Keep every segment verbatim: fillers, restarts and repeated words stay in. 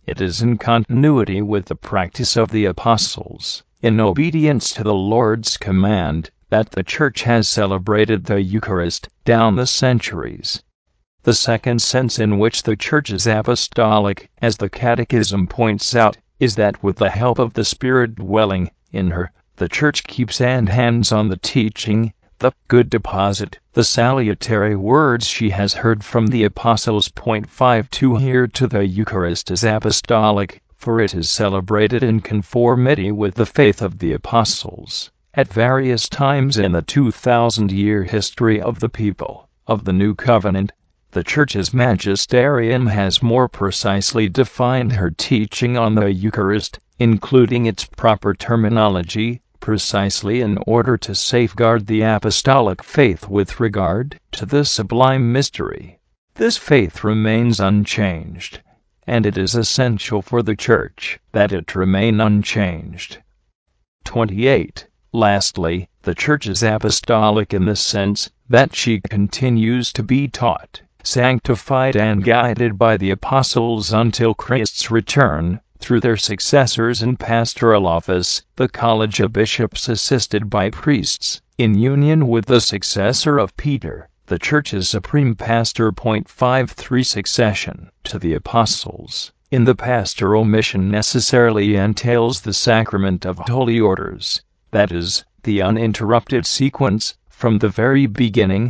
It is in continuity with the practice of the apostles, in obedience to the Lord's command, that the Church has celebrated the Eucharist down the centuries. The second sense in which the Church is apostolic, as the Catechism points out, is that with the help of the Spirit dwelling in her, the Church keeps and hands on the teaching, the good deposit, the salutary words she has heard from the apostles. Point five two Here to the Eucharist is apostolic, for it is celebrated in conformity with the faith of the apostles, at various times in the two thousand year history of the people of the New Covenant. The Church's magisterium has more precisely defined her teaching on the Eucharist, including its proper terminology, precisely in order to safeguard the apostolic faith with regard to the sublime mystery. This faith remains unchanged, and it is essential for the Church that it remain unchanged. twenty-eight. Lastly, the Church is apostolic in the sense that she continues to be taught, sanctified and guided by the apostles until Christ's return, through their successors in pastoral office, the College of Bishops assisted by priests, in union with the successor of Peter, the Church's supreme pastor. Point five three Succession to the apostles in the pastoral mission necessarily entails the sacrament of holy orders, that is, the uninterrupted sequence, from the very beginning,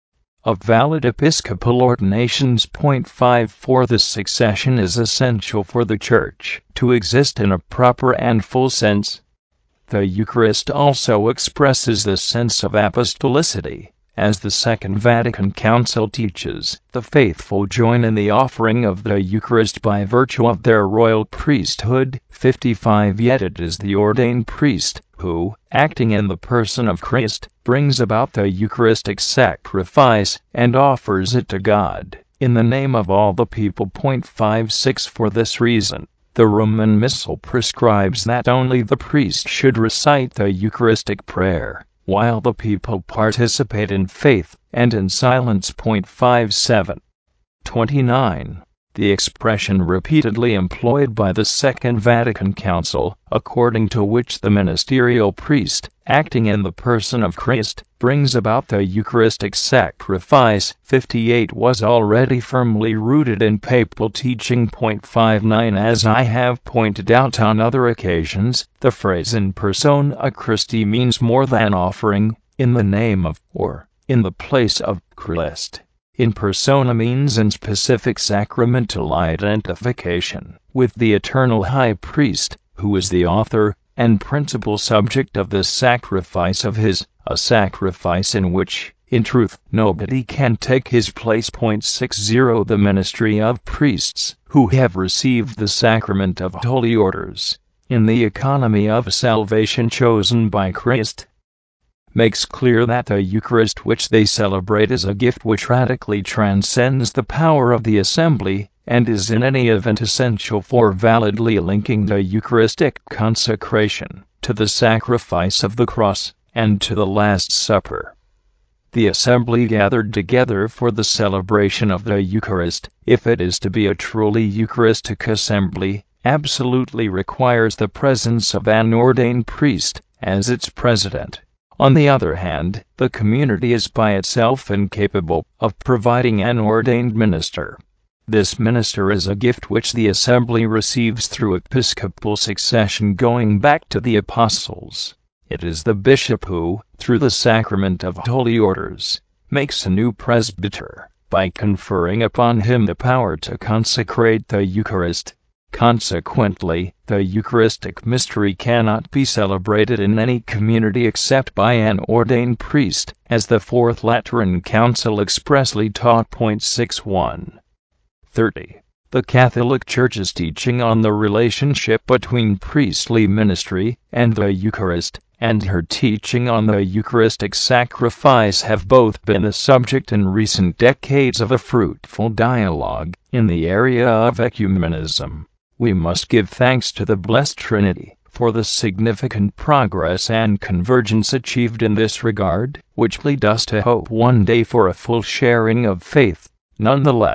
of valid episcopal ordinations. Point five four This succession is essential for the Church to exist in a proper and full sense. The Eucharist also expresses the sense of apostolicity. As the Second Vatican Council teaches, the faithful join in the offering of the Eucharist by virtue of their royal priesthood. fifty-five Yet it is the ordained priest who, acting in the person of Christ, brings about the Eucharistic sacrifice and offers it to God, in the name of all the people. Point five six For this reason, the Roman Missal prescribes that only the priest should recite the Eucharistic prayer, while the people participate in faith and in silence. Point five seven. twenty-nine. The expression repeatedly employed by the Second Vatican Council, according to which the ministerial priest, acting in the person of Christ, brings about the Eucharistic sacrifice, fifty-eight was already firmly rooted in papal teaching. Point five nine As I have pointed out on other occasions, the phrase in persona Christi means more than offering, in the name of, or in the place of, Christ. In persona means in specific sacramental identification with the eternal High Priest, who is the author and principal subject of the sacrifice of his, a sacrifice in which, in truth, nobody can take his place. Point six zero The ministry of priests, who have received the sacrament of holy orders, in the economy of salvation chosen by Christ, makes clear that the Eucharist which they celebrate is a gift which radically transcends the power of the assembly, and is in any event essential for validly linking the Eucharistic consecration to the sacrifice of the cross, and to the Last Supper. The assembly gathered together for the celebration of the Eucharist, if it is to be a truly Eucharistic assembly, absolutely requires the presence of an ordained priest as its president. On the other hand, the community is by itself incapable of providing an ordained minister. This minister is a gift which the assembly receives through episcopal succession going back to the apostles. It is the bishop who, through the sacrament of holy orders, makes a new presbyter, by conferring upon him the power to consecrate the Eucharist. Consequently, the Eucharistic mystery cannot be celebrated in any community except by an ordained priest, as the Fourth Lateran Council expressly taught. Point six one. thirty. The Catholic Church's teaching on the relationship between priestly ministry and the Eucharist, and her teaching on the Eucharistic sacrifice have both been the subject in recent decades of a fruitful dialogue in the area of ecumenism. We must give thanks to the Blessed Trinity for the significant progress and convergence achieved in this regard, which lead us to hope one day for a full sharing of faith. Nonetheless,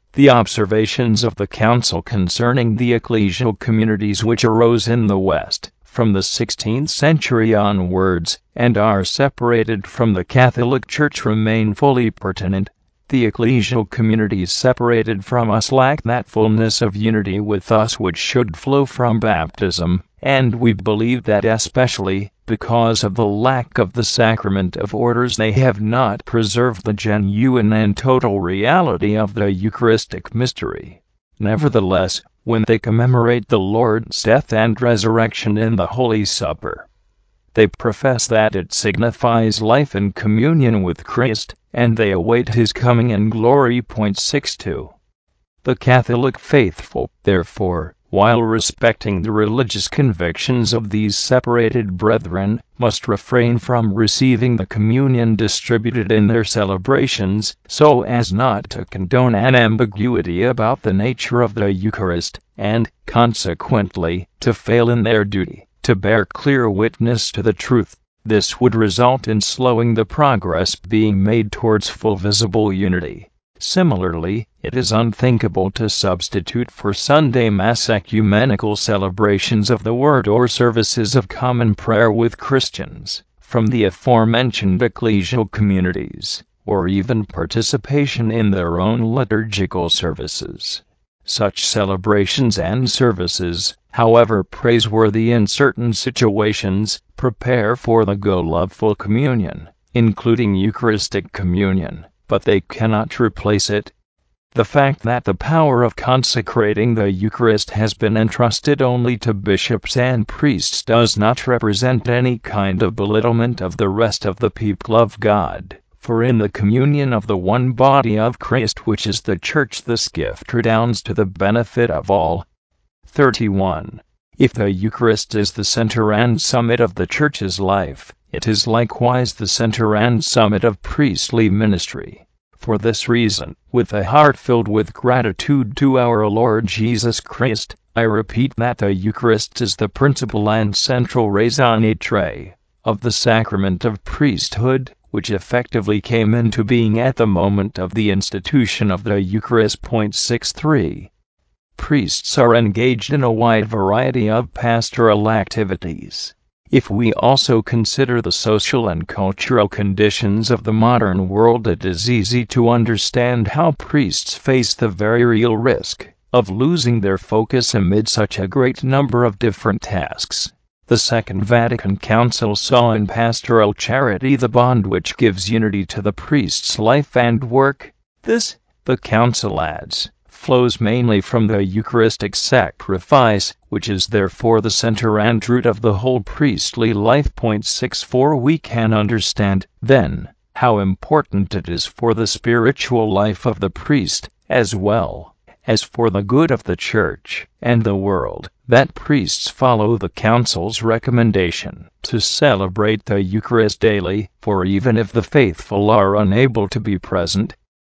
The observations of the Council concerning the ecclesial communities which arose in the West from the sixteenth century onwards, and are separated from the Catholic Church, remain fully pertinent. The ecclesial communities separated from us lack that fullness of unity with us which should flow from baptism, and we believe that especially because of the lack of the sacrament of orders they have not preserved the genuine and total reality of the Eucharistic mystery. Nevertheless, when they commemorate the Lord's death and resurrection in the Holy Supper, they profess that it signifies life in communion with Christ, and they await his coming in glory. sixty-two. The Catholic faithful, therefore, while respecting the religious convictions of these separated brethren, must refrain from receiving the communion distributed in their celebrations, so as not to condone an ambiguity about the nature of the Eucharist, and, consequently, to fail in their duty to bear clear witness to the truth. This would result in slowing the progress being made towards full visible unity. Similarly, it is unthinkable to substitute for Sunday Mass ecumenical celebrations of the Word or services of common prayer with Christians from the aforementioned ecclesial communities, or even participation in their own liturgical services. Such celebrations and services, however praiseworthy in certain situations, prepare for the goal of full communion, including Eucharistic communion, but they cannot replace it. The fact that the power of consecrating the Eucharist has been entrusted only to bishops and priests does not represent any kind of belittlement of the rest of the people of God. For in the communion of the one body of Christ, which is the Church, this gift redounds to the benefit of all. thirty-one. If the Eucharist is the center and summit of the Church's life, it is likewise the center and summit of priestly ministry. For this reason, with a heart filled with gratitude to our Lord Jesus Christ, I repeat that the Eucharist is the principal and central raison d'être of the sacrament of priesthood, which effectively came into being at the moment of the institution of the Eucharist. sixty-three. Priests are engaged in a wide variety of pastoral activities. If we also consider the social and cultural conditions of the modern world, it is easy to understand how priests face the very real risk of losing their focus amid such a great number of different tasks. The Second Vatican Council saw in pastoral charity the bond which gives unity to the priest's life and work. This, the Council adds, flows mainly from the Eucharistic sacrifice, which is therefore the center and root of the whole priestly life. sixty-four. We can understand, then, how important it is for the spiritual life of the priest, as well as for the good of the Church and the world, that priests follow the Council's recommendation to celebrate the Eucharist daily, for even if the faithful are unable to be present,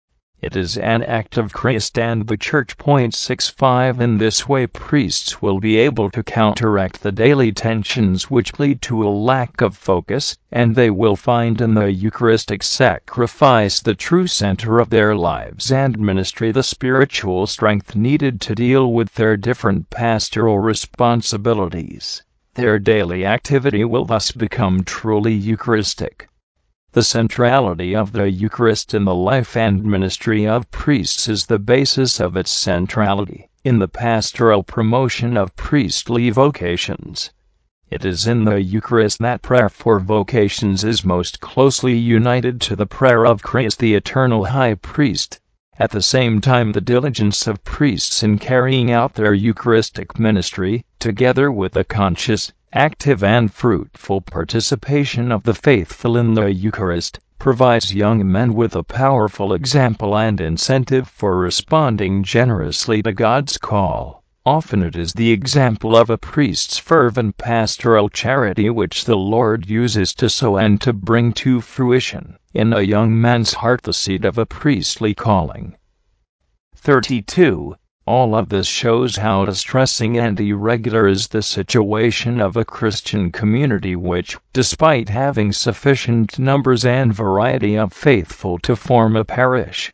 it is an act of Christ and the Church. sixty-five. In this way, priests will be able to counteract the daily tensions which lead to a lack of focus, and they will find in the Eucharistic sacrifice the true center of their lives and ministry, the spiritual strength needed to deal with their different pastoral responsibilities. Their daily activity will thus become truly Eucharistic. The centrality of the Eucharist in the life and ministry of priests is the basis of its centrality in the pastoral promotion of priestly vocations. It is in the Eucharist that prayer for vocations is most closely united to the prayer of Christ the Eternal High Priest. At the same time, the diligence of priests in carrying out their Eucharistic ministry, together with the conscious, active and fruitful participation of the faithful in the Eucharist, provides young men with a powerful example and incentive for responding generously to God's call. Often it is the example of a priest's fervent pastoral charity which the Lord uses to sow and to bring to fruition, in a young man's heart, the seed of a priestly calling. thirty-two. All of this shows how distressing and irregular is the situation of a Christian community which, despite having sufficient numbers and variety of faithful to form a parish,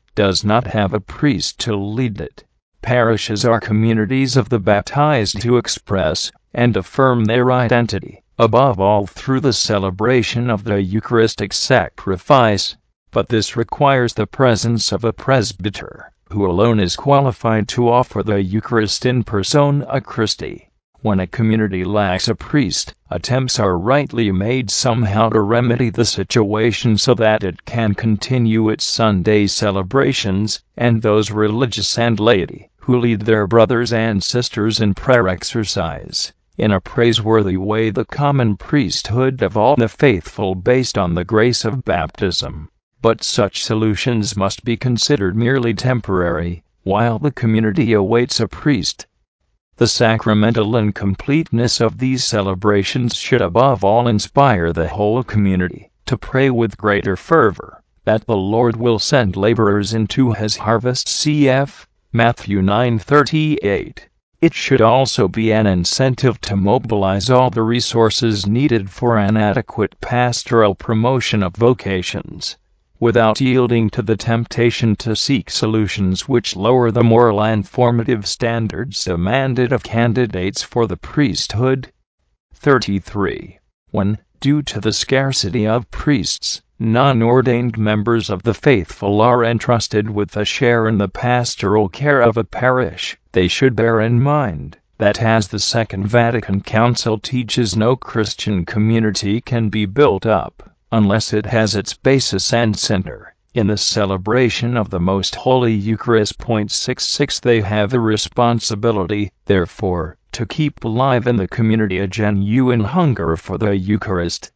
does not have a priest to lead it. Parishes are communities of the baptized who express and affirm their identity, above all through the celebration of the Eucharistic sacrifice. But this requires the presence of a presbyter, who alone is qualified to offer the Eucharist in persona Christi. When a community lacks a priest, attempts are rightly made somehow to remedy the situation so that it can continue its Sunday celebrations, and those religious and laity who lead their brothers and sisters in prayer exercise, in a praiseworthy way, the common priesthood of all the faithful based on the grace of baptism. But such solutions must be considered merely temporary, while the community awaits a priest. The sacramental incompleteness of these celebrations should above all inspire the whole community to pray with greater fervor that the Lord will send laborers into his harvest, cf. Matthew nine thirty-eight. It should also be an incentive to mobilize all the resources needed for an adequate pastoral promotion of vocations, without yielding to the temptation to seek solutions which lower the moral and formative standards demanded of candidates for the priesthood. thirty-three. When, due to the scarcity of priests, non-ordained members of the faithful are entrusted with a share in the pastoral care of a parish, they should bear in mind that, as the Second Vatican Council teaches, no Christian community can be built up unless it has its basis and center in the celebration of the Most Holy Eucharist. sixty-six They have the responsibility, therefore, to keep alive in the community a genuine hunger for the Eucharist,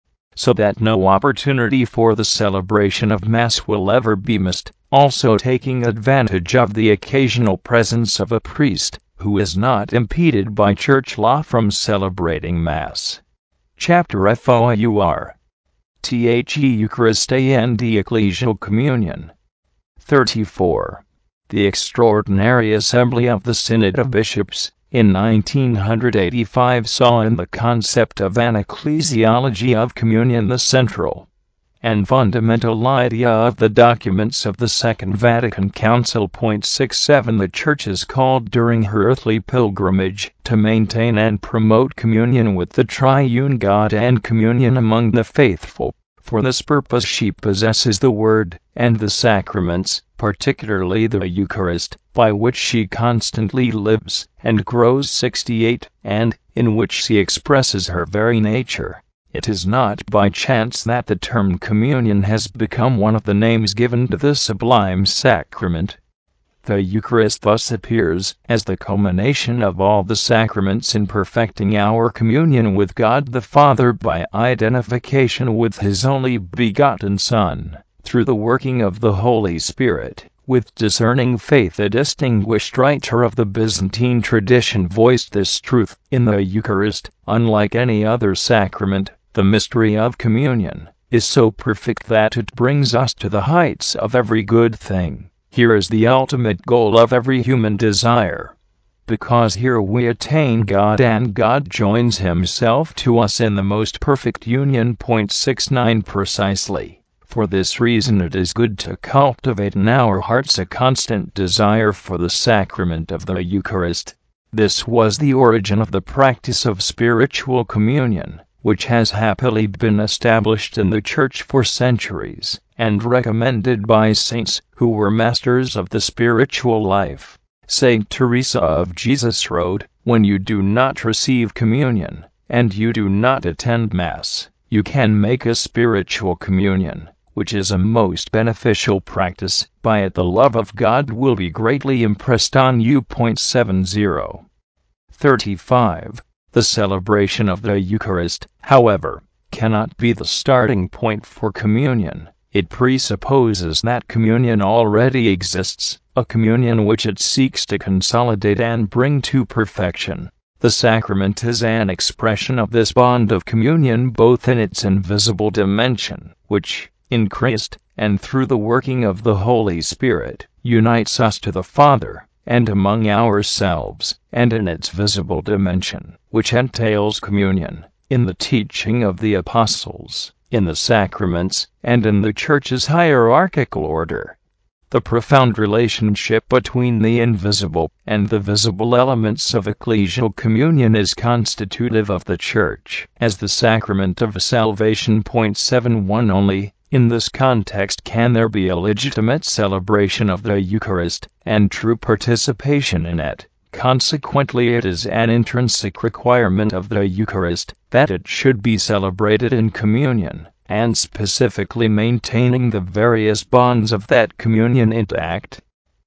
so that no opportunity for the celebration of Mass will ever be missed, also taking advantage of the occasional presence of a priest, who is not impeded by church law from celebrating Mass. Chapter four The Eucharist and Ecclesial Communion. thirty-four. The Extraordinary Assembly of the Synod of Bishops, in nineteen eighty-five, saw in the concept of an ecclesiology of communion the central and fundamental idea of the documents of the Second Vatican Council. sixty-seven The Church is called during her earthly pilgrimage to maintain and promote communion with the triune God and communion among the faithful. For this purpose she possesses the Word and the sacraments, particularly the Eucharist, by which she constantly lives and grows. sixty-eight And in which she expresses her very nature. It is not by chance that the term communion has become one of the names given to the sublime sacrament. The Eucharist thus appears as the culmination of all the sacraments in perfecting our communion with God the Father by identification with His only begotten Son, through the working of the Holy Spirit. With discerning faith, a distinguished writer of the Byzantine tradition voiced this truth: in the Eucharist, unlike any other sacrament, the mystery of communion is so perfect that it brings us to the heights of every good thing. Here is the ultimate goal of every human desire, because here we attain God and God joins Himself to us in the most perfect union. sixty-nine Precisely for this reason it is good to cultivate in our hearts a constant desire for the sacrament of the Eucharist. This was the origin of the practice of spiritual communion, which has happily been established in the Church for centuries, and recommended by saints who were masters of the spiritual life. Saint Teresa of Jesus wrote, "When you do not receive communion, and you do not attend Mass, you can make a spiritual communion, which is a most beneficial practice. By it the love of God will be greatly impressed on you." seventy. thirty-five. The celebration of the Eucharist, however, cannot be the starting point for communion. It presupposes that communion already exists, a communion which it seeks to consolidate and bring to perfection. The sacrament is an expression of this bond of communion both in its invisible dimension, which, in Christ, and through the working of the Holy Spirit, unites us to the Father, and among ourselves, and in its visible dimension, which entails communion, in the teaching of the apostles, in the sacraments, and in the Church's hierarchical order. the profound relationship between the invisible and the visible elements of ecclesial communion is constitutive of the Church as the sacrament of salvation. Point seven one Only in this context can there be a legitimate celebration of the Eucharist and true participation in it. Consequently, it is an intrinsic requirement of the Eucharist that it should be celebrated in communion, and specifically maintaining the various bonds of that communion intact.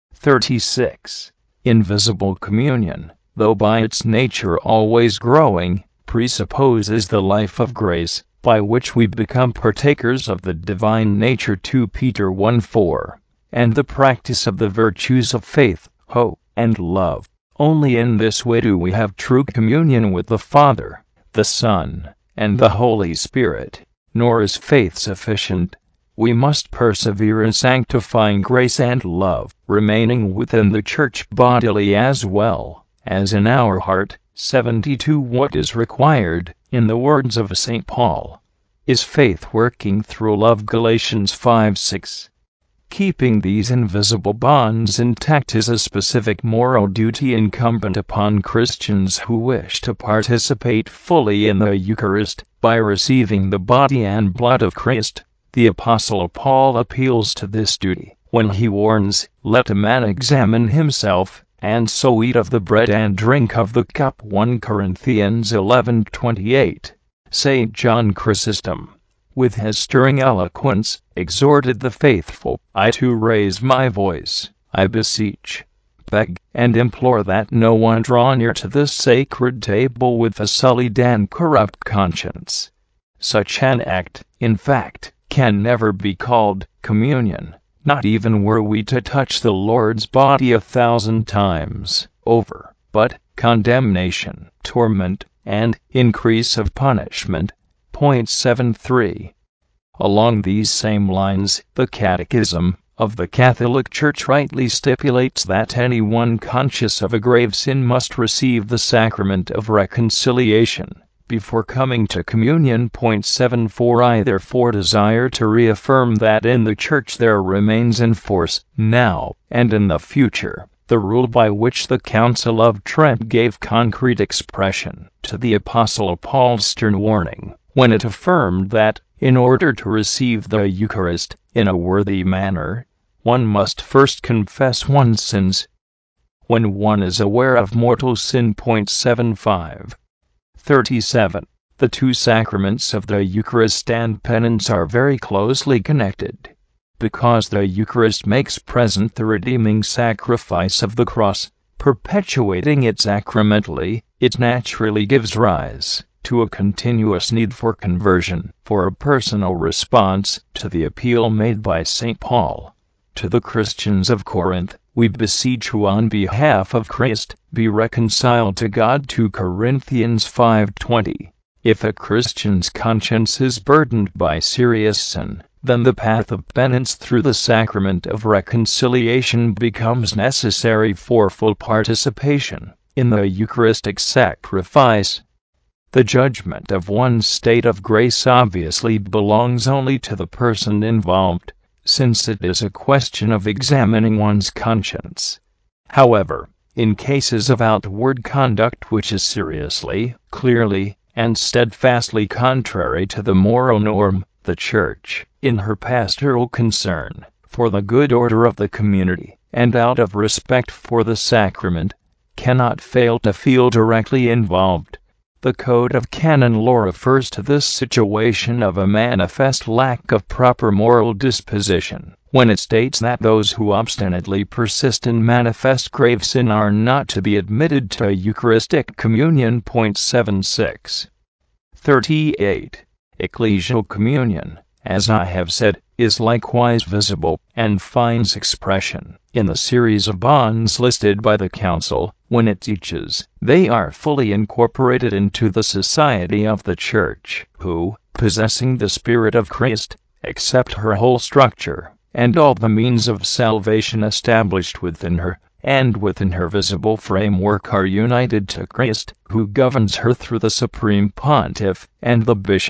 thirty-six. Invisible communion, though by its nature always growing, presupposes the life of grace, by which we become partakers of the divine nature. two Peter one four, and the practice of the virtues of faith, hope, and love. Only in this way do we have true communion with the Father, the Son, and the Holy Spirit. Nor is faith sufficient. We must persevere in sanctifying grace and love, remaining within the Church bodily as well as in our heart. seventy-two What is required, in the words of Saint Paul, is faith working through love. Galatians five six. Keeping these invisible bonds intact is a specific moral duty incumbent upon Christians who wish to participate fully in the Eucharist by receiving the body and blood of Christ. The Apostle Paul appeals to this duty when he warns, "Let a man examine himself, and so eat of the bread and drink of the cup." First Corinthians eleven twenty-eight. Saint John Chrysostom, with his stirring eloquence, exhorted the faithful, "I too raise my voice, I beseech, beg, and implore that no one draw near to this sacred table with a sullied and corrupt conscience." Such an act, in fact, can never be called communion, not even were we to touch the Lord's body a thousand times over, but condemnation, torment, and increase of punishment. Point seven three. Along these same lines, the Catechism of the Catholic Church rightly stipulates that anyone conscious of a grave sin must receive the sacrament of reconciliation before coming to communion. Point seven four. I therefore desire to reaffirm that in the Church there remains in force, now and in the future, the rule by which the Council of Trent gave concrete expression to the Apostle Paul's stern warning, when it affirmed that, in order to receive the Eucharist in a worthy manner, one must first confess one's sins. When one is aware of mortal sin. Point seven five. thirty-seven. The two sacraments of the Eucharist and penance are very closely connected. Because the Eucharist makes present the redeeming sacrifice of the cross, perpetuating it sacramentally, it naturally gives rise to a continuous need for conversion, for a personal response to the appeal made by Saint Paul to the Christians of Corinth. "We beseech you on behalf of Christ, be reconciled to God." Second Corinthians five twenty. If a Christian's conscience is burdened by serious sin, then the path of penance through the sacrament of reconciliation becomes necessary for full participation in the Eucharistic sacrifice. The judgment of one's state of grace obviously belongs only to the person involved, since it is a question of examining one's conscience. However, in cases of outward conduct which is seriously, clearly, and steadfastly contrary to the moral norm, the Church, in her pastoral concern for the good order of the community, and out of respect for the sacrament, cannot fail to feel directly involved. The Code of Canon Law refers to this situation of a manifest lack of proper moral disposition, when it states that those who obstinately persist in manifest grave sin are not to be admitted to Eucharistic communion. Point seven six. thirty-eight. Ecclesial communion, as I have said, is likewise visible, and finds expression in the series of bonds listed by the Council. When it teaches, they are fully incorporated into the society of the Church, who, possessing the Spirit of Christ, accept her whole structure, and all the means of salvation established within her, and within her visible framework are united to Christ, who governs her through the Supreme Pontiff, and the bishops,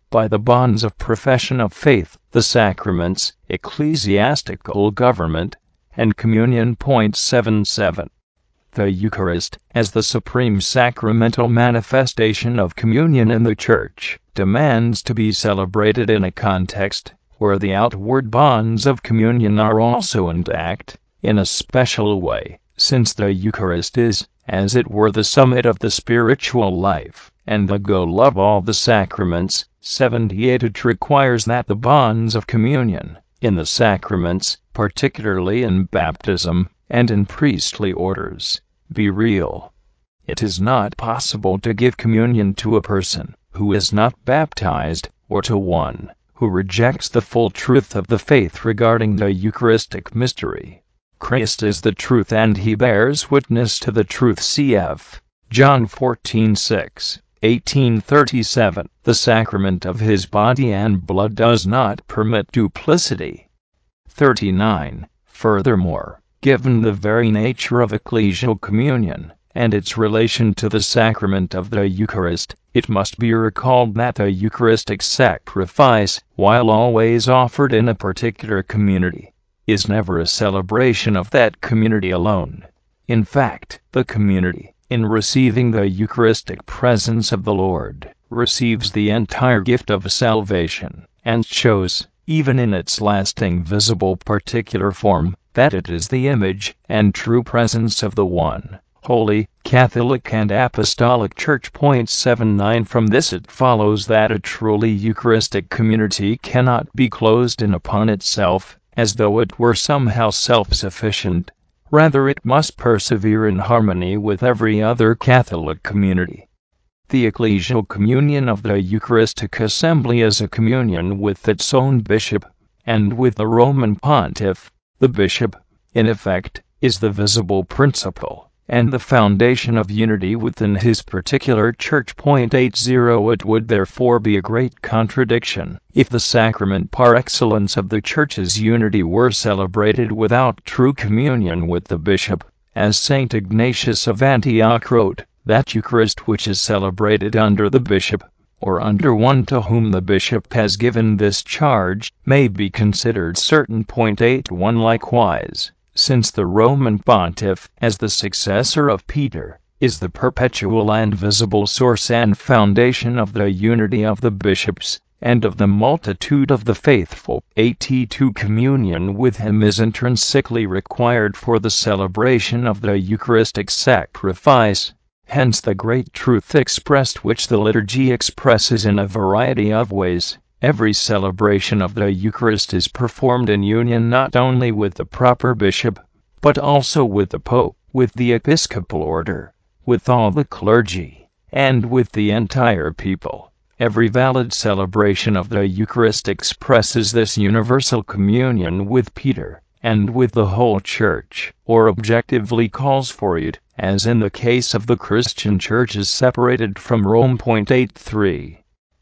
by the bonds of profession of faith, the sacraments, ecclesiastical government, and communion. Point seven seven. The Eucharist, as the supreme sacramental manifestation of communion in the Church, demands to be celebrated in a context where the outward bonds of communion are also intact, in a special way, since the Eucharist is, as it were, the summit of the spiritual life, and the goal of all the sacraments. seventy-eight It requires that the bonds of communion, in the sacraments, particularly in baptism, and in priestly orders, be real. It is not possible to give communion to a person who is not baptized, or to one who rejects the full truth of the faith regarding the Eucharistic mystery. Christ is the truth, and he bears witness to the truth. Cf. John fourteen six, eighteen thirty-seven. The sacrament of his body and blood does not permit duplicity. thirty-nine. Furthermore, given the very nature of ecclesial communion, and its relation to the sacrament of the Eucharist, it must be recalled that the Eucharistic sacrifice, while always offered in a particular community, is never a celebration of that community alone. In fact, the community, in receiving the Eucharistic presence of the Lord, receives the entire gift of salvation, and shows, even in its lasting visible particular form, that it is the image and true presence of the one Holy, Catholic and Apostolic Church. Point seven nine. From this it follows that a truly Eucharistic community cannot be closed in upon itself, as though it were somehow self-sufficient. Rather, it must persevere in harmony with every other Catholic community. The ecclesial communion of the Eucharistic Assembly is a communion with its own bishop, and with the Roman Pontiff. The bishop, in effect, is the visible principle and the foundation of unity within his particular church. Point eighty. It would therefore be a great contradiction if the sacrament par excellence of the Church's unity were celebrated without true communion with the bishop. As Saint Ignatius of Antioch wrote, that Eucharist which is celebrated under the bishop, or under one to whom the bishop has given this charge, may be considered certain. Point eighty-one. Likewise, since the Roman Pontiff, as the successor of Peter, is the perpetual and visible source and foundation of the unity of the bishops, and of the multitude of the faithful, eighty-two communion with him is intrinsically required for the celebration of the Eucharistic sacrifice. Hence the great truth expressed which the liturgy expresses in a variety of ways. Every celebration of the Eucharist is performed in union not only with the proper bishop, but also with the Pope, with the episcopal order, with all the clergy, and with the entire people. Every valid celebration of the Eucharist expresses this universal communion with Peter, and with the whole Church, or objectively calls for it, as in the case of the Christian churches separated from Rome. Point eighty-three.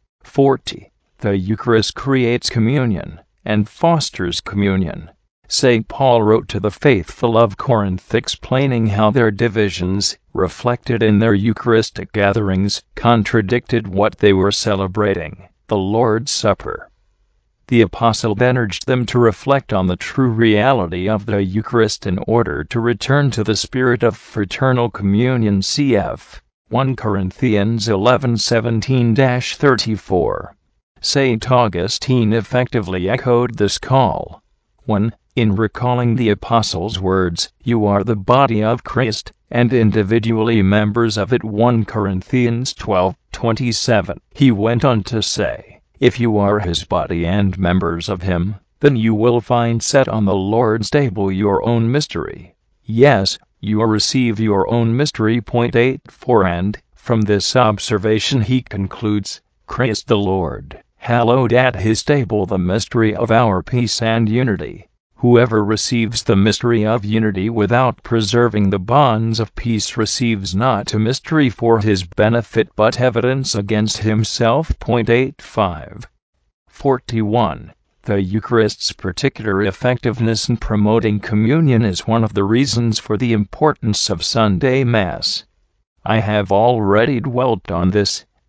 forty. The Eucharist creates communion, and fosters communion. Saint Paul wrote to the faithful of Corinth explaining how their divisions, reflected in their Eucharistic gatherings, contradicted what they were celebrating, the Lord's Supper. The apostle then urged them to reflect on the true reality of the Eucharist in order to return to the spirit of fraternal communion. Cf. First Corinthians eleven seventeen to thirty-four. Saint Augustine effectively echoed this call when, in recalling the apostles' words, "You are the body of Christ, and individually members of it," First Corinthians twelve twenty-seven, he went on to say, "If you are his body and members of him, then you will find set on the Lord's table your own mystery. Yes, you receive your own mystery." Point eighty-four. And, from this observation he concludes, "Christ the Lord, hallowed at his table the mystery of our peace and unity. Whoever receives the mystery of unity without preserving the bonds of peace receives not a mystery for his benefit but evidence against himself." Point eighty-five. forty-one. The Eucharist's particular effectiveness in promoting communion is one of the reasons for the importance of Sunday Mass. I have already dwelt on this,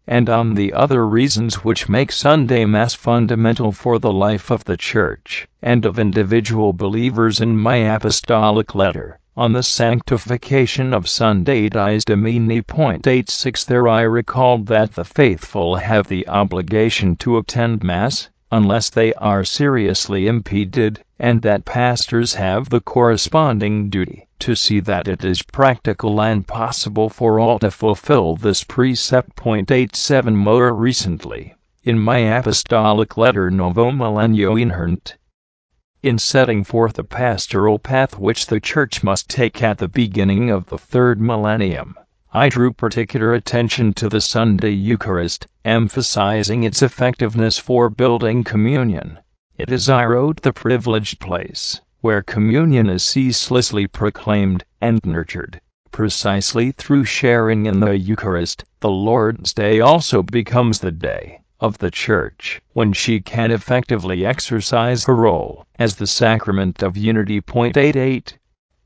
and on the other reasons which make Sunday Mass fundamental for the life of the Church and of individual believers in my apostolic letter on the sanctification of Sunday Dies Domini. Point eighty-six. There I recalled that the faithful have the obligation to attend Mass, unless they are seriously impeded, and that pastors have the corresponding duty to see that it is practical and possible for all to fulfill this precept. Point eighty-seven. More recently, in my apostolic letter Novo Millennio Inherent, in setting forth the pastoral path which the Church must take at the beginning of the third millennium, I drew particular attention to the Sunday Eucharist, emphasizing its effectiveness for building communion. It is, I wrote, the privileged place where communion is ceaselessly proclaimed and nurtured. Precisely through sharing in the Eucharist, the Lord's Day also becomes the day of the Church, when she can effectively exercise her role as the sacrament of unity. Point eighty-eight.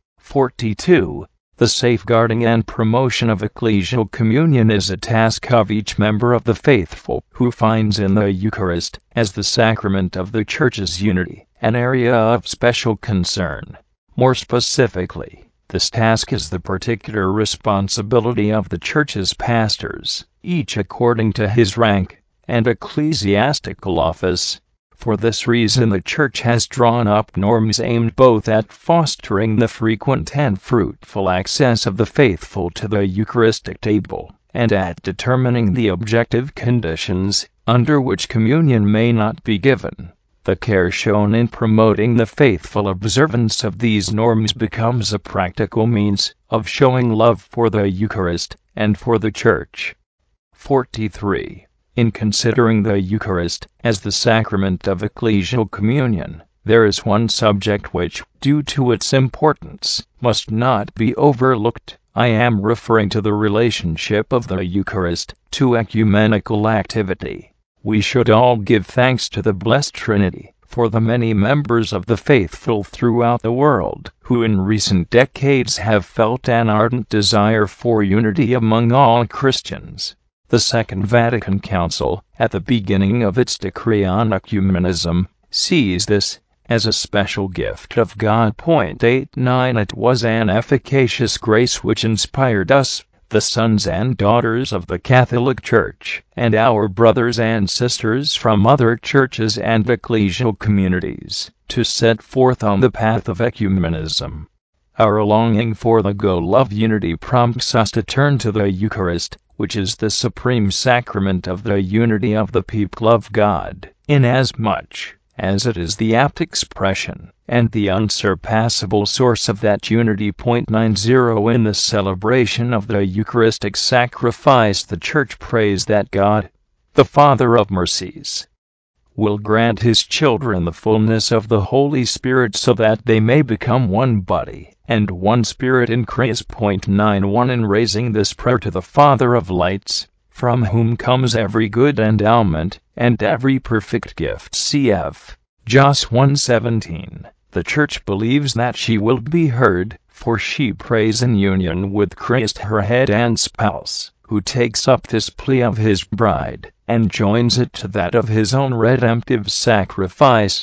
forty-two. The safeguarding and promotion of ecclesial communion is a task of each member of the faithful who finds in the Eucharist, as the sacrament of the Church's unity, an area of special concern. More specifically, this task is the particular responsibility of the Church's pastors, each according to his rank and ecclesiastical office. For this reason the Church has drawn up norms aimed both at fostering the frequent and fruitful access of the faithful to the Eucharistic table, and at determining the objective conditions under which communion may not be given. The care shown in promoting the faithful observance of these norms becomes a practical means of showing love for the Eucharist and for the Church. forty-three. In considering the Eucharist as the sacrament of ecclesial communion, there is one subject which, due to its importance, must not be overlooked. I am referring to the relationship of the Eucharist to ecumenical activity. We should all give thanks to the Blessed Trinity for the many members of the faithful throughout the world who in recent decades have felt an ardent desire for unity among all Christians. The Second Vatican Council, at the beginning of its decree on ecumenism, sees this as a special gift of God. Point eighty-nine. It was an efficacious grace which inspired us, the sons and daughters of the Catholic Church, and our brothers and sisters from other churches and ecclesial communities, to set forth on the path of ecumenism. Our longing for the goal of unity prompts us to turn to the Eucharist, which is the supreme sacrament of the unity of the people of God, inasmuch as it is the apt expression and the unsurpassable source of that unity. Point ninety. In the celebration of the Eucharistic sacrifice, the Church prays that God, the Father of mercies, will grant his children the fullness of the Holy Spirit so that they may become one body and one Spirit in Christ. Point ninety-one. In raising this prayer to the Father of lights, from whom comes every good endowment and every perfect gift, cf. Jos one seventeen, the Church believes that she will be heard, for she prays in union with Christ her head and spouse, who takes up this plea of his bride and joins it to that of his own redemptive sacrifice.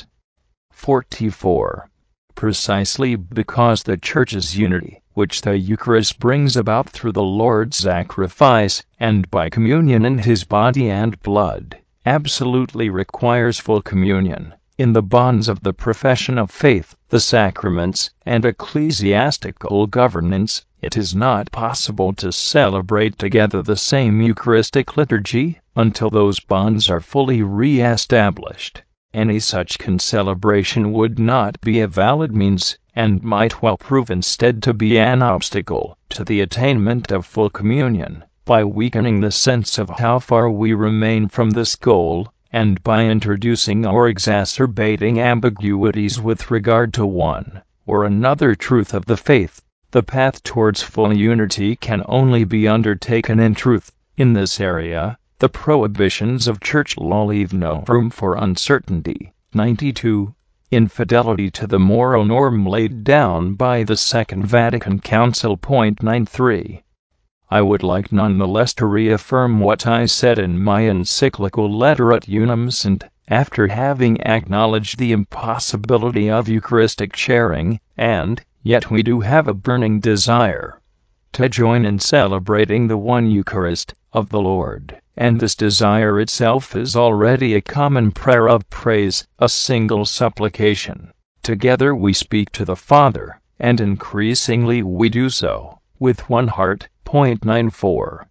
forty-four. Precisely because the Church's unity, which the Eucharist brings about through the Lord's sacrifice and by communion in his body and blood, absolutely requires full communion in the bonds of the profession of faith, the sacraments, and ecclesiastical governance, it is not possible to celebrate together the same Eucharistic liturgy until those bonds are fully re-established. Any such concelebration would not be a valid means, and might well prove instead to be an obstacle to the attainment of full communion, by weakening the sense of how far we remain from this goal, and by introducing or exacerbating ambiguities with regard to one or another truth of the faith. The path towards full unity can only be undertaken in truth. In this area, the prohibitions of church law leave no room for uncertainty. ninety-two. In fidelity to the moral norm laid down by the Second Vatican Council. Point ninety-three. I would like nonetheless to reaffirm what I said in my encyclical Laterat Unum Sint, after having acknowledged the impossibility of Eucharistic sharing, and yet we do have a burning desire to join in celebrating the one Eucharist of the Lord, and this desire itself is already a common prayer of praise, a single supplication. Together we speak to the Father, and increasingly we do so with one heart. Point ninety-four.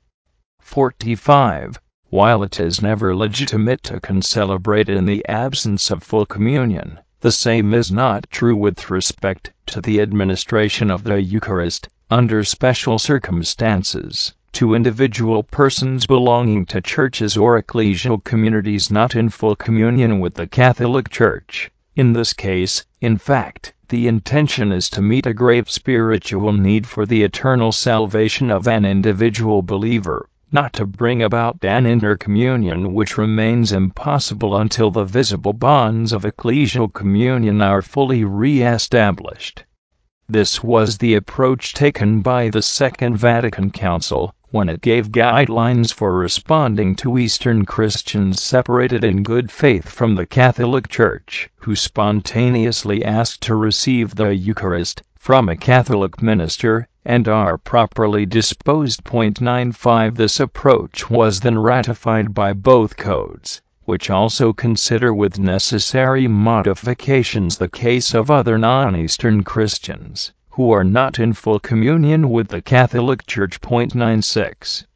forty-five. While it is never legitimate to concelebrate in the absence of full communion, the same is not true with respect to the administration of the Eucharist, under special circumstances, to individual persons belonging to churches or ecclesial communities not in full communion with the Catholic Church. In this case, in fact, the intention is to meet a grave spiritual need for the eternal salvation of an individual believer, not to bring about an intercommunion which remains impossible until the visible bonds of ecclesial communion are fully re-established. This was the approach taken by the Second Vatican Council, when it gave guidelines for responding to Eastern Christians separated in good faith from the Catholic Church, who spontaneously asked to receive the Eucharist from a Catholic minister, and are properly disposed. Point ninety-five. This approach was then ratified by both codes, which also consider with necessary modifications the case of other non-Eastern Christians who are not in full communion with the Catholic Church. Point ninety-six.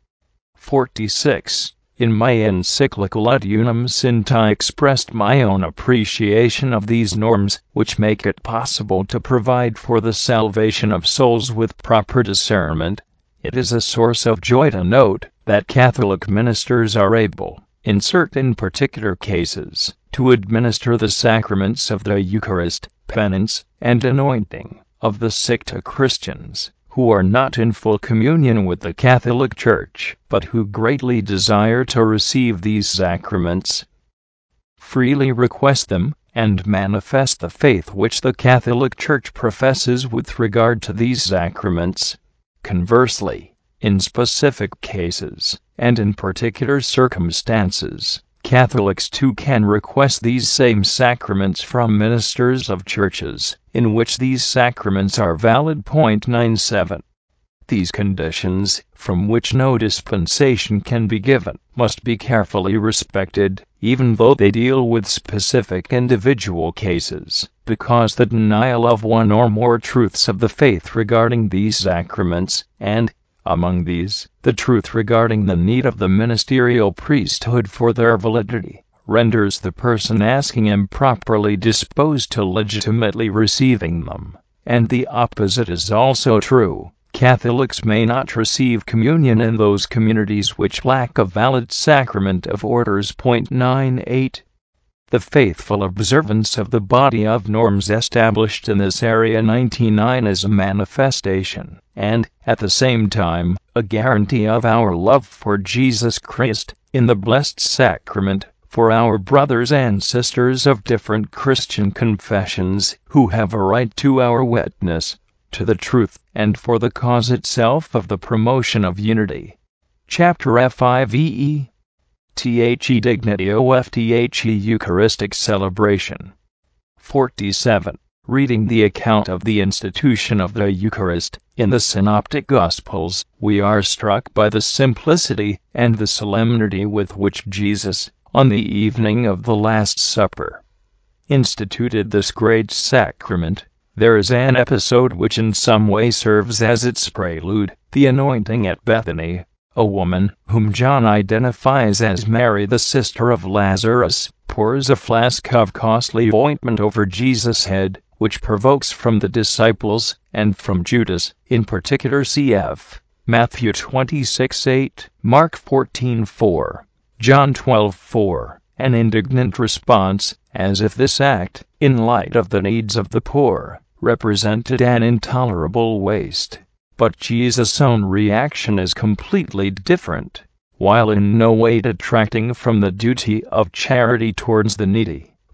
forty-six. In my encyclical Ad Unum Sint I expressed my own appreciation of these norms, which make it possible to provide for the salvation of souls with proper discernment. It is a source of joy to note that Catholic ministers are able, in certain particular cases, to administer the sacraments of the Eucharist, penance, and anointing of the sick to Christians who are not in full communion with the Catholic Church, but who greatly desire to receive these sacraments. Freely request them, and manifest the faith which the Catholic Church professes with regard to these sacraments. Conversely, in specific cases, and in particular circumstances, Catholics too can request these same sacraments from ministers of churches in which these sacraments are valid. Point ninety-seven. These conditions, from which no dispensation can be given, must be carefully respected, even though they deal with specific individual cases, because the denial of one or more truths of the faith regarding these sacraments, and, among these, the truth regarding the need of the ministerial priesthood for their validity, renders the person asking improperly disposed to legitimately receiving them. And the opposite is also true. Catholics may not receive communion in those communities which lack a valid sacrament of orders. Point ninety-eight. The faithful observance of the body of norms established in this area ninety-nine is a manifestation, and, at the same time, a guarantee of our love for Jesus Christ, in the Blessed Sacrament, for our brothers and sisters of different Christian confessions, who have a right to our witness to the truth, and for the cause itself of the promotion of unity. Chapter five. The Dignitio of the Eucharistic Celebration. forty-seven. Reading the account of the institution of the Eucharist in the Synoptic Gospels, we are struck by the simplicity and the solemnity with which Jesus, on the evening of the Last Supper, instituted this great sacrament. There is an episode which in some way serves as its prelude, the anointing at Bethany. A woman, whom John identifies as Mary the sister of Lazarus, pours a flask of costly ointment over Jesus' head, which provokes from the disciples, and from Judas, in particular cf. Matthew twenty-six eight, Mark fourteen four, John twelve four, an indignant response, as if this act, in light of the needs of the poor, represented an intolerable waste. But Jesus' own reaction is completely different. While in no way detracting from the duty of charity towards the needy,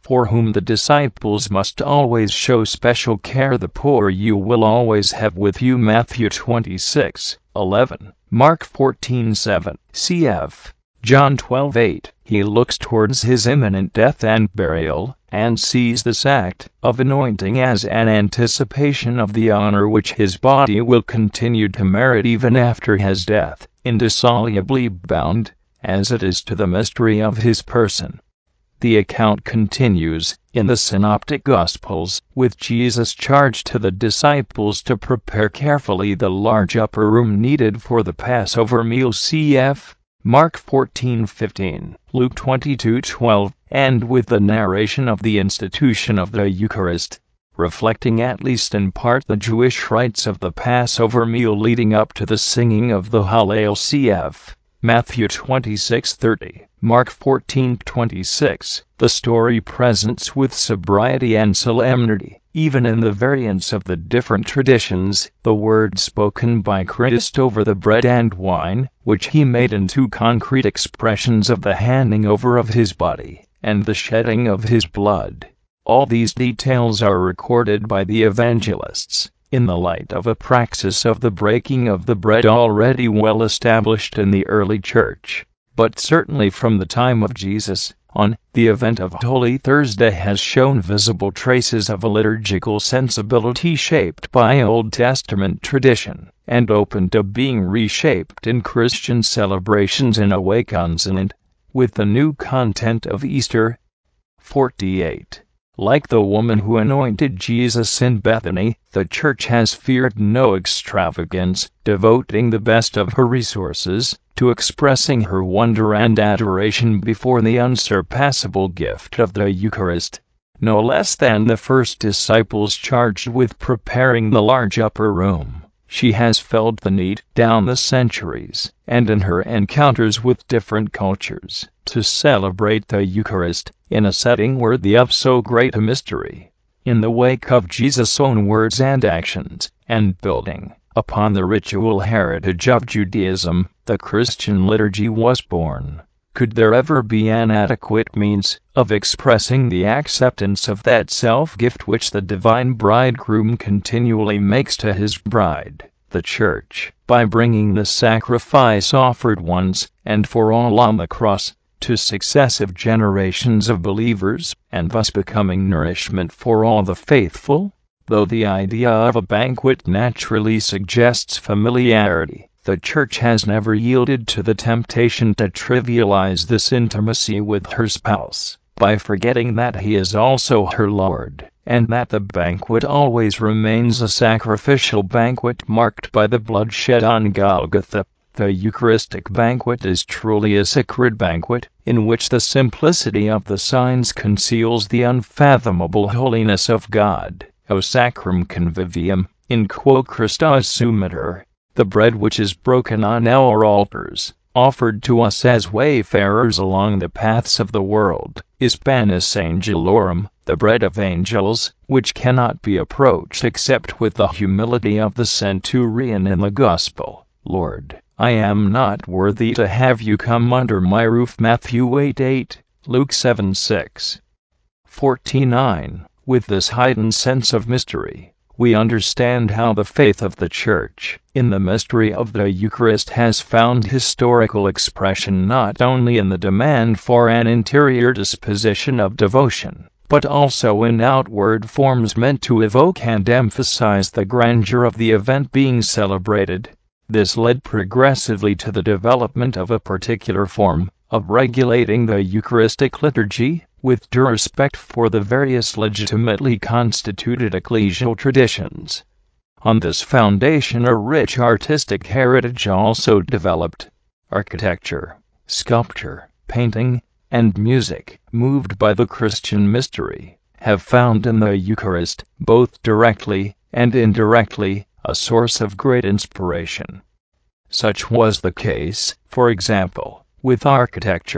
for whom the disciples must always show special care. The poor you will always have with you. Matthew twenty-six eleven, Mark fourteen seven, cf. John twelve eight. He looks towards his imminent death and burial, and sees this act of anointing as an anticipation of the honor which his body will continue to merit even after his death, indissolubly bound, as it is, to the mystery of his person. The account continues in the Synoptic Gospels, with Jesus' charge to the disciples to prepare carefully the large upper room needed for the Passover meal, cf. Mark fourteen fifteen, Luke twenty-two twelve, and with the narration of the institution of the Eucharist, reflecting at least in part the Jewish rites of the Passover meal leading up to the singing of the Hallel, cf. Matthew twenty-six thirty, Mark fourteen twenty-six. The story presents with sobriety and solemnity, even in the variance of the different traditions, the words spoken by Christ over the bread and wine, which he made into concrete expressions of the handing over of his body, and the shedding of his blood. All these details are recorded by the evangelists in the light of a praxis of the breaking of the bread already well established in the early church. But certainly from the time of Jesus on, the event of Holy Thursday has shown visible traces of a liturgical sensibility shaped by Old Testament tradition, and open to being reshaped in Christian celebrations in a way consonant with the new content of Easter. forty-eight. Like the woman who anointed Jesus in Bethany, the Church has feared no extravagance, devoting the best of her resources to expressing her wonder and adoration before the unsurpassable gift of the Eucharist. No less than the first disciples charged with preparing the large upper room, she has felt the need, down the centuries, and in her encounters with different cultures, to celebrate the Eucharist in a setting worthy of so great a mystery. In the wake of Jesus' own words and actions, and building upon the ritual heritage of Judaism, the Christian liturgy was born. Could there ever be an adequate means of expressing the acceptance of that self-gift which the divine bridegroom continually makes to his bride, the Church, by bringing the sacrifice offered once and for all on the cross to successive generations of believers, and thus becoming nourishment for all the faithful? Though the idea of a banquet naturally suggests familiarity, the Church has never yielded to the temptation to trivialize this intimacy with her spouse, by forgetting that he is also her Lord, and that the banquet always remains a sacrificial banquet marked by the blood shed on Golgotha. The Eucharistic banquet is truly a sacred banquet, in which the simplicity of the signs conceals the unfathomable holiness of God. O sacrum convivium, in quo Christus sumitur. The bread which is broken on our altars, offered to us as wayfarers along the paths of the world, is panis angelorum, the bread of angels, which cannot be approached except with the humility of the centurion in the Gospel. Lord, I am not worthy to have you come under my roof. Matthew eight eight, Luke seven six. forty-nine. With this heightened sense of mystery, we understand how the faith of the Church in the mystery of the Eucharist has found historical expression not only in the demand for an interior disposition of devotion, but also in outward forms meant to evoke and emphasize the grandeur of the event being celebrated. This led progressively to the development of a particular form of regulating the Eucharistic liturgy, with due respect for the various legitimately constituted ecclesial traditions. On this foundation a rich artistic heritage also developed. Architecture, sculpture, painting, and music, moved by the Christian mystery, have found in the Eucharist, both directly and indirectly, a source of great inspiration. Such was the case, for example, with architecture,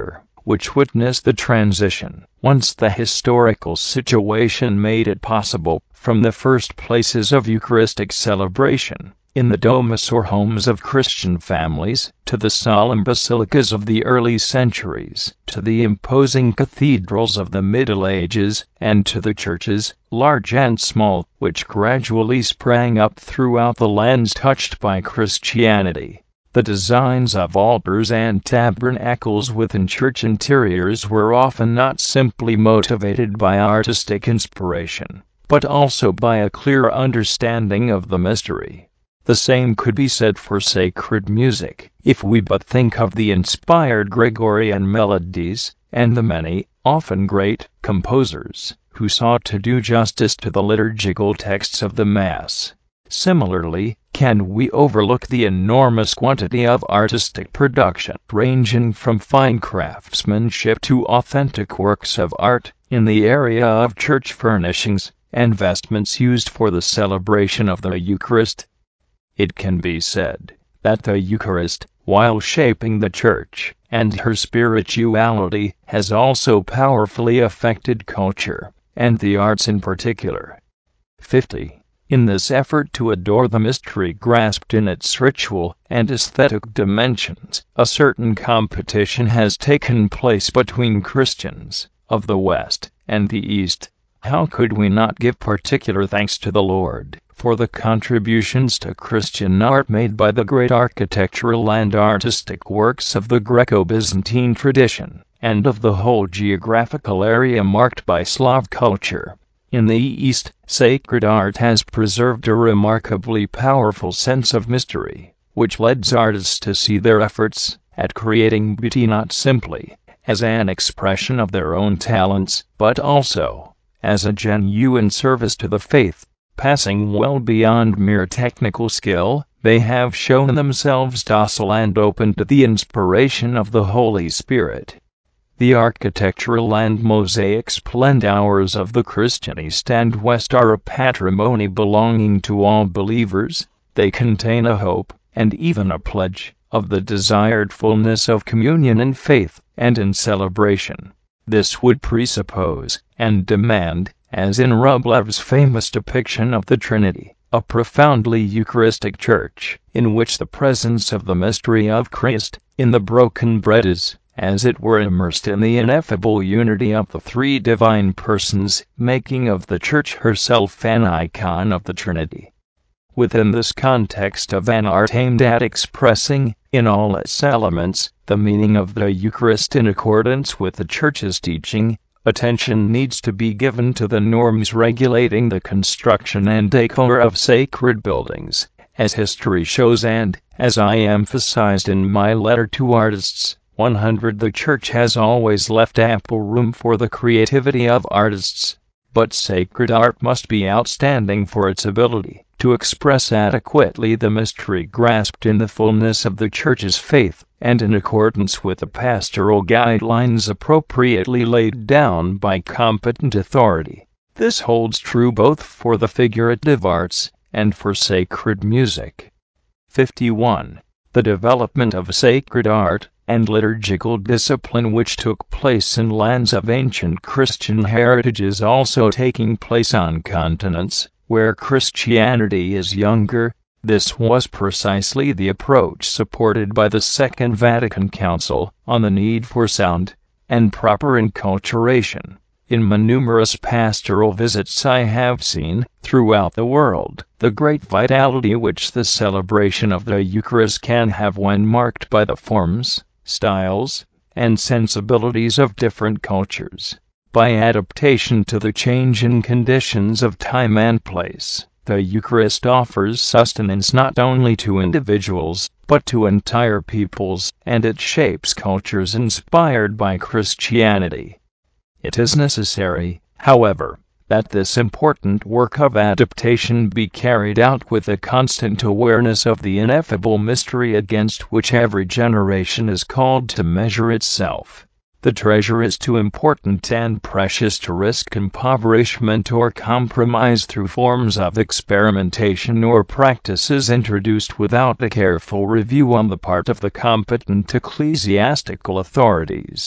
which witnessed the transition, once the historical situation made it possible, from the first places of Eucharistic celebration, in the domus or homes of Christian families, to the solemn basilicas of the early centuries, to the imposing cathedrals of the Middle Ages, and to the churches, large and small, which gradually sprang up throughout the lands touched by Christianity. The designs of altars and tabernacles within church interiors were often not simply motivated by artistic inspiration, but also by a clear understanding of the mystery. The same could be said for sacred music, if we but think of the inspired Gregorian melodies, and the many, often great, composers, who sought to do justice to the liturgical texts of the Mass. Similarly, can we overlook the enormous quantity of artistic production, ranging from fine craftsmanship to authentic works of art, in the area of church furnishings and vestments used for the celebration of the Eucharist? It can be said that the Eucharist, while shaping the Church and her spirituality, has also powerfully affected culture, and the arts in particular. fifty. In this effort to adore the mystery grasped in its ritual and aesthetic dimensions, a certain competition has taken place between Christians of the West and the East. How could we not give particular thanks to the Lord for the contributions to Christian art made by the great architectural and artistic works of the Greco-Byzantine tradition, and of the whole geographical area marked by Slav culture? In the East, sacred art has preserved a remarkably powerful sense of mystery, which leads artists to see their efforts at creating beauty not simply as an expression of their own talents, but also as a genuine service to the faith. Passing well beyond mere technical skill, they have shown themselves docile and open to the inspiration of the Holy Spirit. The architectural and mosaic splendors of the Christian East and West are a patrimony belonging to all believers. They contain a hope, and even a pledge, of the desired fullness of communion in faith and in celebration. This would presuppose and demand, as in Rublev's famous depiction of the Trinity, a profoundly Eucharistic church, in which the presence of the mystery of Christ in the broken bread is, as it were, immersed in the ineffable unity of the three divine persons, making of the Church herself an icon of the Trinity. Within this context of an art aimed at expressing, in all its elements, the meaning of the Eucharist in accordance with the Church's teaching, attention needs to be given to the norms regulating the construction and decor of sacred buildings, as history shows and, as I emphasized in my letter to artists, one hundred the Church has always left ample room for the creativity of artists. But sacred art must be outstanding for its ability to express adequately the mystery grasped in the fullness of the Church's faith, and in accordance with the pastoral guidelines appropriately laid down by competent authority. This holds true both for the figurative arts and for sacred music. fifty-one. The development of sacred art and liturgical discipline which took place in lands of ancient Christian heritage is also taking place on continents where Christianity is younger. This was precisely the approach supported by the Second Vatican Council on the need for sound and proper enculturation. In my numerous pastoral visits I have seen, throughout the world, the great vitality which the celebration of the Eucharist can have when marked by the forms, styles, and sensibilities of different cultures. By adaptation to the changing conditions of time and place, the Eucharist offers sustenance not only to individuals, but to entire peoples, and it shapes cultures inspired by Christianity. It is necessary, however, that this important work of adaptation be carried out with a constant awareness of the ineffable mystery against which every generation is called to measure itself. The treasure is too important and precious to risk impoverishment or compromise through forms of experimentation or practices introduced without a careful review on the part of the competent ecclesiastical authorities.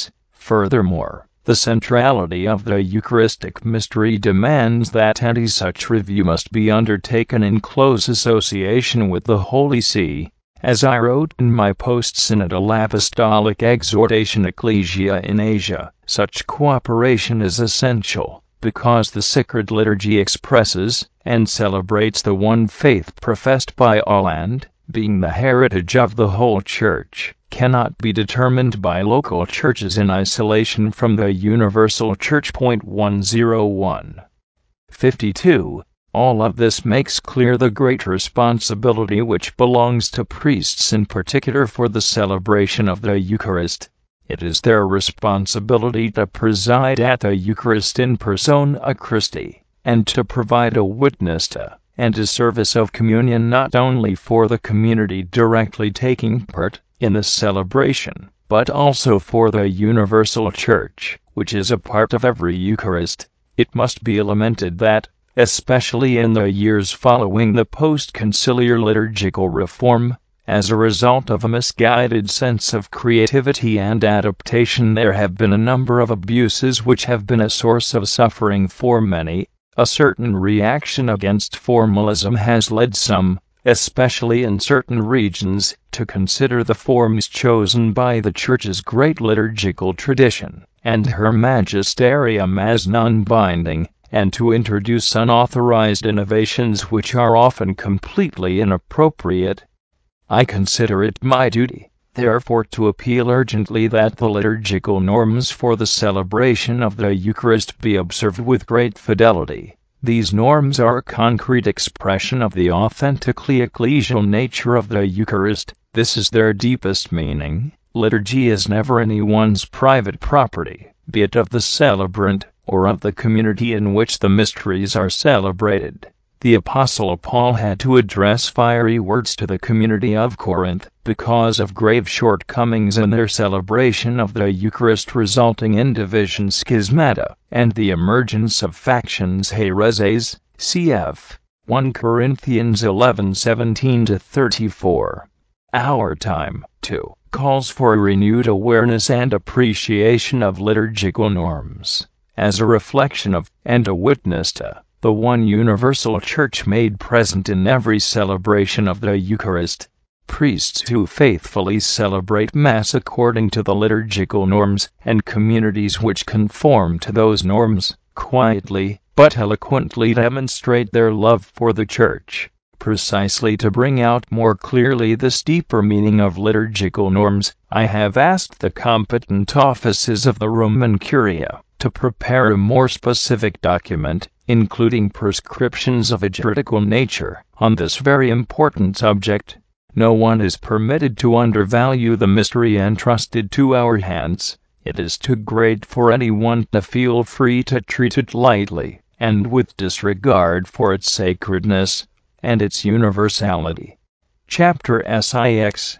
Furthermore, the centrality of the Eucharistic mystery demands that any such review must be undertaken in close association with the Holy See. As I wrote in my post-synodal apostolic exhortation Ecclesia in Asia, such cooperation is essential, because the sacred liturgy expresses and celebrates the one faith professed by all and, being the heritage of the whole Church, cannot be determined by local churches in isolation from the universal Church. one oh one. fifty-two. All of this makes clear the great responsibility which belongs to priests in particular for the celebration of the Eucharist. It is their responsibility to preside at the Eucharist in persona Christi, and to provide a witness to and a service of communion not only for the community directly taking part in the celebration, but also for the universal Church, which is a part of every Eucharist. It must be lamented that, especially in the years following the post-conciliar liturgical reform, as a result of a misguided sense of creativity and adaptation, there have been a number of abuses which have been a source of suffering for many. A certain reaction against formalism has led some, especially in certain regions, to consider the forms chosen by the Church's great liturgical tradition and her magisterium as non-binding, and to introduce unauthorized innovations which are often completely inappropriate. I consider it my duty, therefore, to appeal urgently that the liturgical norms for the celebration of the Eucharist be observed with great fidelity. These norms are a concrete expression of the authentically ecclesial nature of the Eucharist. This is their deepest meaning. Liturgy is never anyone's private property, be it of the celebrant or of the community in which the mysteries are celebrated. The Apostle Paul had to address fiery words to the community of Corinth because of grave shortcomings in their celebration of the Eucharist, resulting in division, schismata, and the emergence of factions, hereses. Cf. First Corinthians eleven seventeen to thirty-four. Our time, too, calls for a renewed awareness and appreciation of liturgical norms, as a reflection of, and a witness to, the one universal Church made present in every celebration of the Eucharist. Priests who faithfully celebrate Mass according to the liturgical norms, and communities which conform to those norms, quietly but eloquently demonstrate their love for the Church. Precisely to bring out more clearly this deeper meaning of liturgical norms, I have asked the competent offices of the Roman Curia to prepare a more specific document, including prescriptions of a juridical nature, on this very important subject. No one is permitted to undervalue the mystery entrusted to our hands. It is too great for anyone to feel free to treat it lightly, and with disregard for its sacredness and its universality. Chapter six.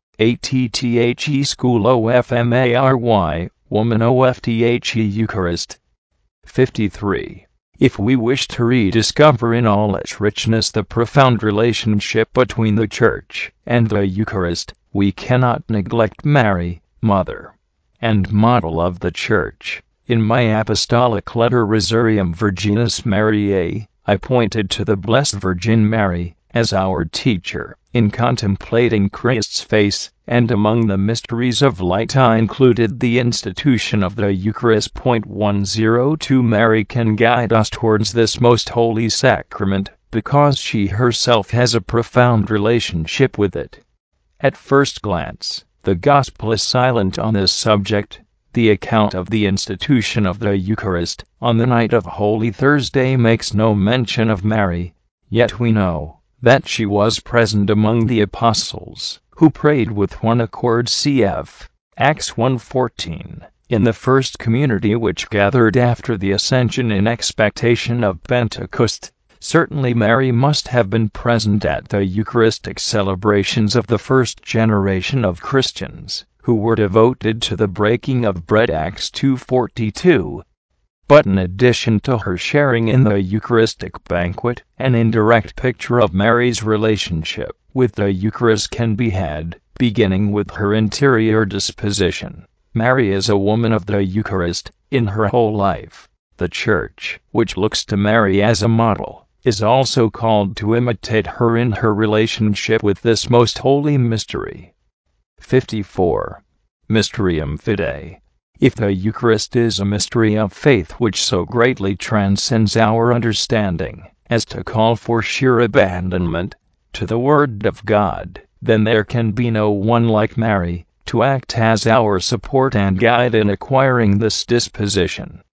Atthe School Ofmary, Woman Ofthe Eucharist. fifty-three. If we wish to rediscover in all its richness the profound relationship between the Church and the Eucharist, we cannot neglect Mary, Mother and Model of the Church. In my apostolic letter Rosarium Virginis Mariae, I pointed to the Blessed Virgin Mary as our teacher in contemplating Christ's face, and among the mysteries of light I included the institution of the Eucharist. one oh two. Mary can guide us towards this most holy sacrament, because she herself has a profound relationship with it. At first glance, the Gospel is silent on this subject. The account of the institution of the Eucharist on the night of Holy Thursday makes no mention of Mary, yet we know that she was present among the apostles, who prayed with one accord. Cf. Acts one fourteen. In the first community which gathered after the Ascension in expectation of Pentecost, certainly Mary must have been present at the Eucharistic celebrations of the first generation of Christians, who were devoted to the breaking of bread. Acts two forty-two. But in addition to her sharing in the Eucharistic banquet, an indirect picture of Mary's relationship with the Eucharist can be had, beginning with her interior disposition. Mary is a woman of the Eucharist in her whole life. The Church, which looks to Mary as a model, is also called to imitate her in her relationship with this most holy mystery. fifty-four. Mysterium Fidei. If the Eucharist is a mystery of faith which so greatly transcends our understanding as to call for sheer abandonment to the Word of God, then there can be no one like Mary to act as our support and guide in acquiring this disposition.